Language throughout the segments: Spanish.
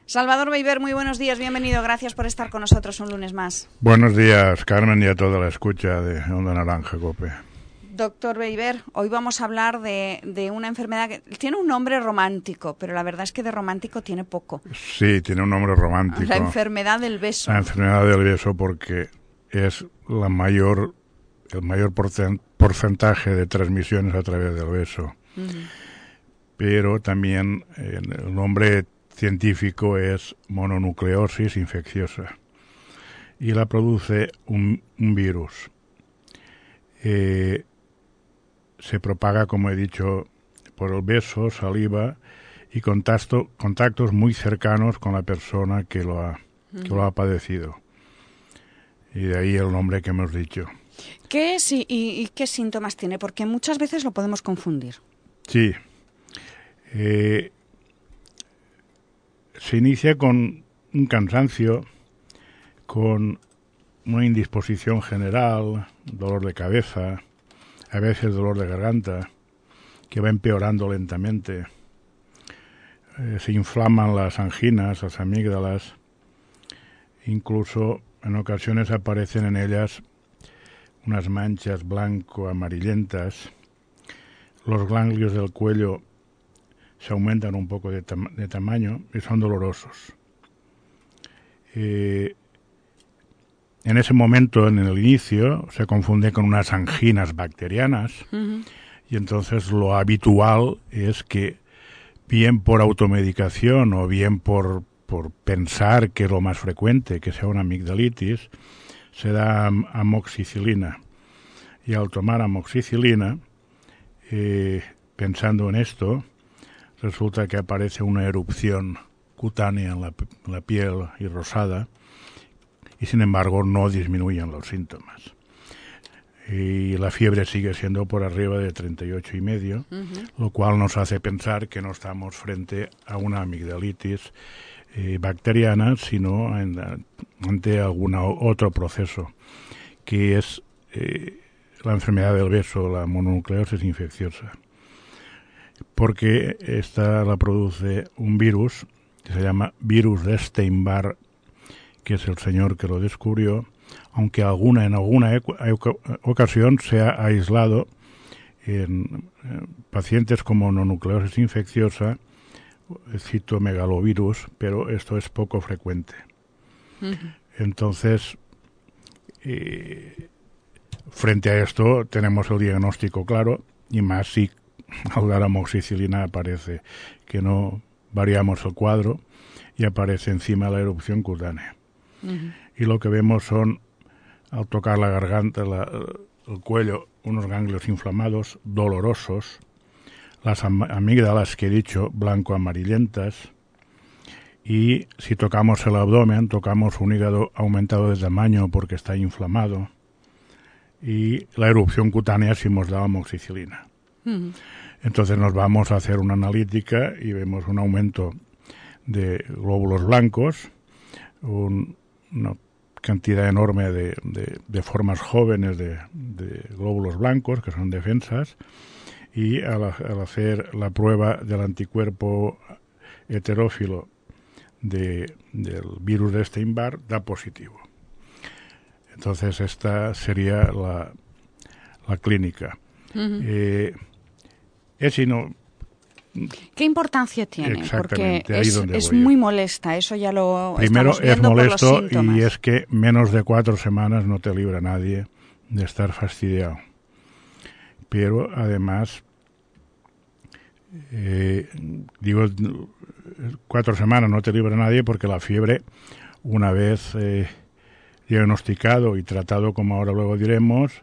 Salvador Beiber, muy buenos días, bienvenido, gracias por estar con nosotros un lunes más. Buenos días, Carmen, y a toda la escucha de Onda Naranja, COPE. Doctor Beiber, hoy vamos a hablar de una enfermedad que tiene un nombre romántico, pero la verdad es que de romántico tiene poco. Sí, tiene un nombre romántico. La enfermedad del beso. La enfermedad del beso, porque es el mayor porcentaje de transmisiones a través del beso. Uh-huh. Pero también el nombre científico es mononucleosis infecciosa y la produce un virus. Se propaga, como he dicho, por el beso, saliva y contactos muy cercanos con la persona que lo ha padecido. Y de ahí el nombre que hemos dicho. ¿Qué es y qué síntomas tiene? Porque muchas veces lo podemos confundir. Sí. Se inicia con un cansancio, con una indisposición general, dolor de cabeza, a veces dolor de garganta, que va empeorando lentamente. Se inflaman las anginas, las amígdalas, incluso en ocasiones aparecen en ellas unas manchas blanco-amarillentas. Los ganglios del cuello se aumentan un poco de tamaño y son dolorosos. En ese momento, en el inicio, se confunde con unas anginas bacterianas. Uh-huh. Y entonces lo habitual es que, bien por automedicación o bien por pensar que es lo más frecuente, que sea una amigdalitis, se da amoxicilina. Y al tomar amoxicilina, pensando en esto, resulta que aparece una erupción cutánea en la piel y rosada, y sin embargo no disminuyen los síntomas. Y la fiebre sigue siendo por arriba de 38,5, uh-huh. Lo cual nos hace pensar que no estamos frente a una amigdalitis bacteriana, sino ante algún otro proceso, que es la enfermedad del beso, la mononucleosis infecciosa. Porque esta la produce un virus que se llama virus de Epstein-Barr, que es el señor que lo descubrió, aunque en alguna ocasión se ha aislado en pacientes con mononucleosis infecciosa, citomegalovirus, pero esto es poco frecuente. Uh-huh. Entonces, frente a esto tenemos el diagnóstico claro, y más si al dar amoxicilina aparece que no variamos el cuadro y aparece encima la erupción cutánea. Uh-huh. Y lo que vemos son, al tocar la garganta, el cuello, unos ganglios inflamados, dolorosos, las amígdalas que he dicho, blanco-amarillentas, y si tocamos el abdomen, tocamos un hígado aumentado de tamaño porque está inflamado, y la erupción cutánea si hemos dado amoxicilina. Uh-huh. Entonces nos vamos a hacer una analítica y vemos un aumento de glóbulos blancos, una cantidad enorme de formas jóvenes de glóbulos blancos, que son defensas, y al hacer la prueba del anticuerpo heterófilo del virus de Epstein-Barr, da positivo. Entonces esta sería la clínica. Uh-huh. ¿Qué importancia tiene? Porque es muy molesta, eso ya lo primero estamos viendo es molesto por los síntomas. Y es que menos de 4 semanas no te libra nadie de estar fastidiado. Pero además, 4 semanas no te libra nadie porque la fiebre, una vez diagnosticado y tratado, como ahora luego diremos,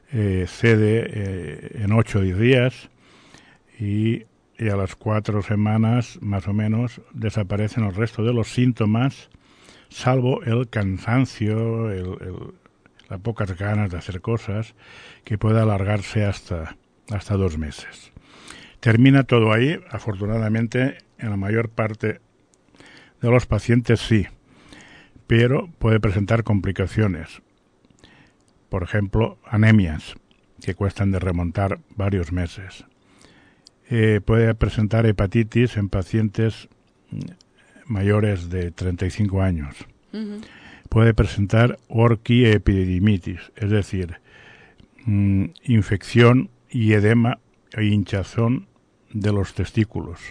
cede en 8 o 10 días y a las 4 semanas, más o menos, desaparecen el resto de los síntomas, salvo el cansancio, las pocas ganas de hacer cosas, que puede alargarse hasta 2 meses. Termina todo ahí, afortunadamente, en la mayor parte de los pacientes sí, pero puede presentar complicaciones. Por ejemplo, anemias, que cuestan de remontar varios meses. Puede presentar hepatitis en pacientes mayores de 35 años. Puede presentar orquiepididimitis, es decir, infección y edema e hinchazón de los testículos.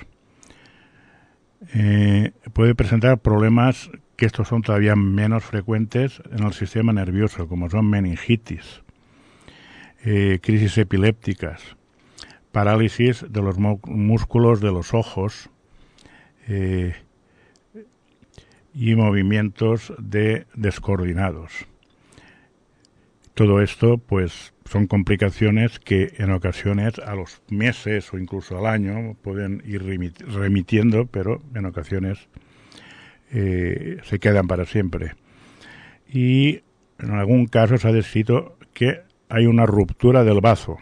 Puede presentar problemas que estos son todavía menos frecuentes en el sistema nervioso, como son meningitis, crisis epilépticas, parálisis de los músculos de los ojos y movimientos descoordinados. Todo esto, pues, son complicaciones que en ocasiones a los meses o incluso al año pueden ir remitiendo, pero en ocasiones se quedan para siempre. Y en algún caso se ha descrito que hay una ruptura del bazo.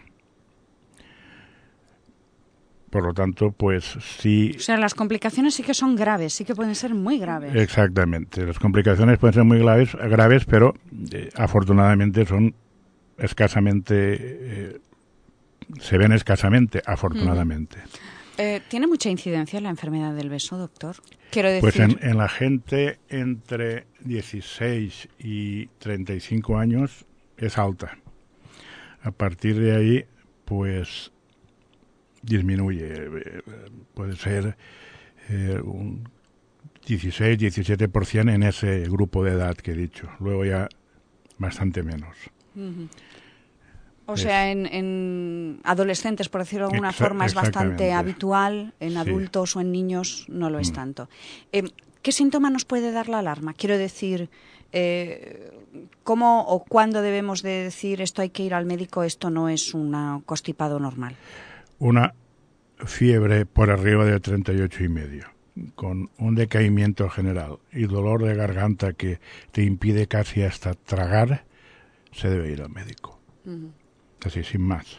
Por lo tanto, pues sí... O sea, las complicaciones sí que son graves, sí que pueden ser muy graves. Exactamente. Las complicaciones pueden ser muy graves, pero afortunadamente son escasamente... se ven escasamente, afortunadamente. ¿Tiene mucha incidencia la enfermedad del beso, doctor? Quiero decir... Pues en la gente entre 16 y 35 años es alta. A partir de ahí, pues... disminuye, puede ser un 16-17% en ese grupo de edad que he dicho, luego ya bastante menos. O sea, en adolescentes, por decirlo de alguna forma, es bastante habitual, en adultos o en niños no lo es tanto. ¿Qué síntoma nos puede dar la alarma? Quiero decir, ¿cómo o cuándo debemos de decir esto hay que ir al médico, esto no es un constipado normal? Una fiebre por arriba de 38,5, con un decaimiento general y dolor de garganta que te impide casi hasta tragar, se debe ir al médico. Así, sin más.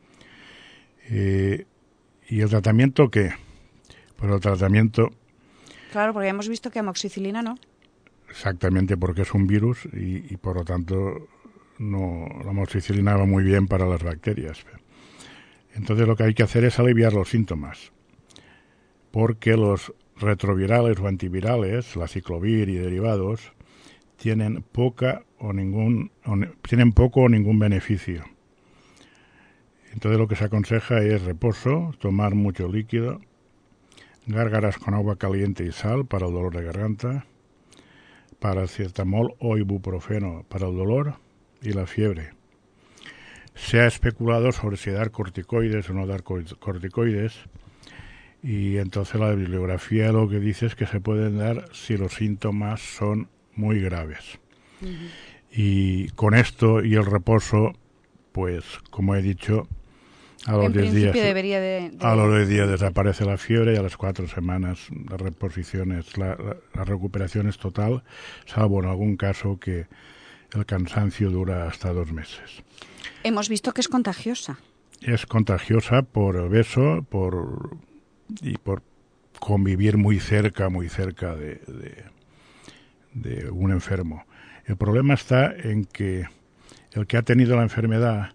¿Y el tratamiento qué? Pues el tratamiento... Claro, porque hemos visto que amoxicilina no. Exactamente, porque es un virus y por lo tanto no, la amoxicilina va muy bien para las bacterias. Entonces lo que hay que hacer es aliviar los síntomas, porque los retrovirales o antivirales, la ciclovir y derivados, tienen poco o ningún beneficio. Entonces lo que se aconseja es reposo, tomar mucho líquido, gárgaras con agua caliente y sal para el dolor de garganta, paracetamol o ibuprofeno para el dolor y la fiebre. Se ha especulado sobre si dar corticoides o no dar corticoides, y entonces la bibliografía lo que dice es que se pueden dar si los síntomas son muy graves. Y con esto y el reposo, pues como he dicho, a los 10 días a los 10 días desaparece la fiebre y a las 4 semanas la reposición es la recuperación es total, salvo en algún caso que el cansancio dura hasta 2 meses. Hemos visto que es contagiosa. Es contagiosa por el beso y por convivir muy cerca de un enfermo. El problema está en que el que ha tenido la enfermedad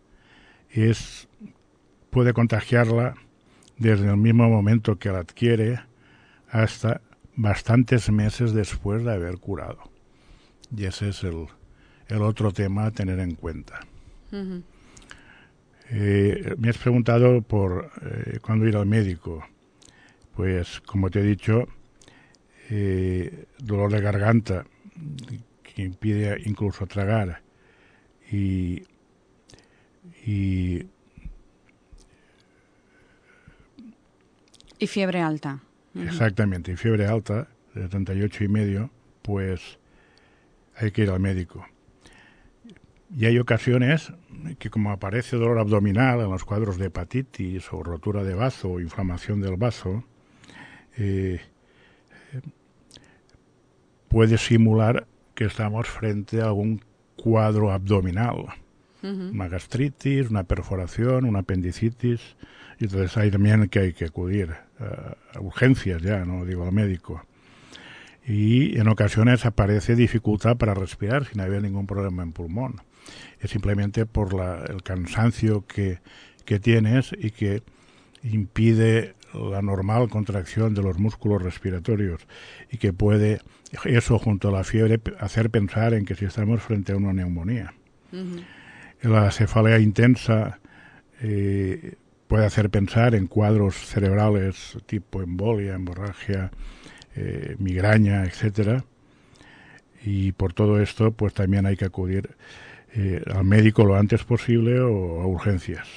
puede contagiarla desde el mismo momento que la adquiere hasta bastantes meses después de haber curado. Y ese es el otro tema a tener en cuenta. Me has preguntado por cuándo ir al médico. Pues, como te he dicho, dolor de garganta que impide incluso tragar y fiebre alta. Exactamente, y fiebre alta de 38,5, pues hay que ir al médico. Y hay ocasiones que, como aparece dolor abdominal en los cuadros de hepatitis o rotura de bazo o inflamación del bazo, puede simular que estamos frente a algún cuadro abdominal, una gastritis, una perforación, una apendicitis, y entonces hay también que hay que acudir a urgencias ya, no digo al médico. Y en ocasiones aparece dificultad para respirar sin haber ningún problema en pulmón. Es simplemente por el cansancio que tienes y que impide la normal contracción de los músculos respiratorios y que puede, eso junto a la fiebre, hacer pensar en que si estamos frente a una neumonía. La cefalea intensa puede hacer pensar en cuadros cerebrales tipo embolia, hemorragia, migraña, etcétera. Y por todo esto, pues también hay que acudir al médico lo antes posible o a urgencias.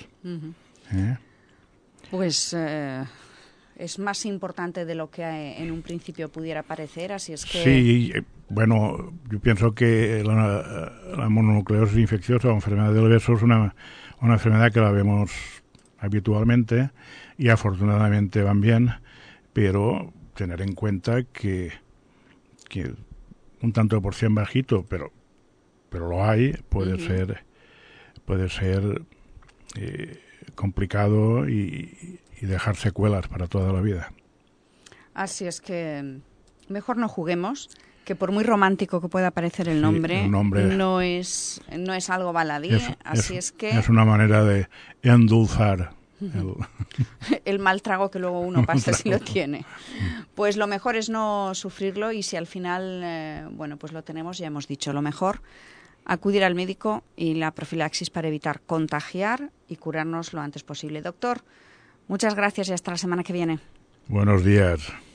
Pues es más importante de lo que en un principio pudiera parecer, así es que... Sí, bueno, yo pienso que la mononucleosis infecciosa o enfermedad del hueso es una enfermedad que la vemos habitualmente y afortunadamente van bien, pero tener en cuenta que un tanto por cien bajito, pero lo hay, puede ser complicado y dejar secuelas para toda la vida. Así es que mejor no juguemos, que por muy romántico que pueda parecer el nombre no es algo baladí, es que... Es una manera de endulzar el mal trago que luego uno pasa si lo tiene. Pues lo mejor es no sufrirlo y si al final, pues lo tenemos, ya hemos dicho, lo mejor, acudir al médico y la profilaxis para evitar contagiar y curarnos lo antes posible. Doctor, muchas gracias y hasta la semana que viene. Buenos días.